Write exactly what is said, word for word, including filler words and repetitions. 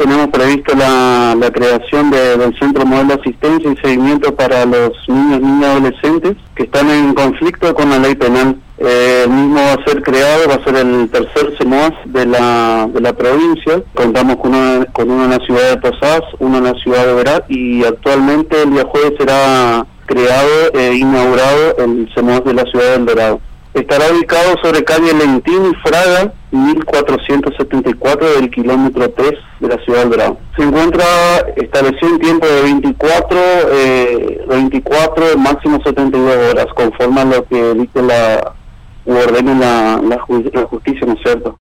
tenemos previsto la, la creación de, del Centro Modelo de Asistencia y Seguimiento para los niños, niñas y adolescentes que están en conflicto con la ley penal. Eh, el mismo va a ser creado, va a ser el tercer CEMOAS de la, de la provincia. Contamos con una, con uno en la ciudad de Posadas, uno en la ciudad de Verat, y actualmente el día jueves será creado e inaugurado el CEMOAS de la ciudad del Dorado. Estará ubicado sobre calle Lentín y Fraga, mil cuatrocientos setenta y cuatro del kilómetro tres de la ciudad del Dorado. Se encuentra establecido un tiempo de veinticuatro, eh, veinticuatro, máximo setenta y dos horas, conforme a lo que dice la, u ordena la, la, la justicia, ¿no es cierto?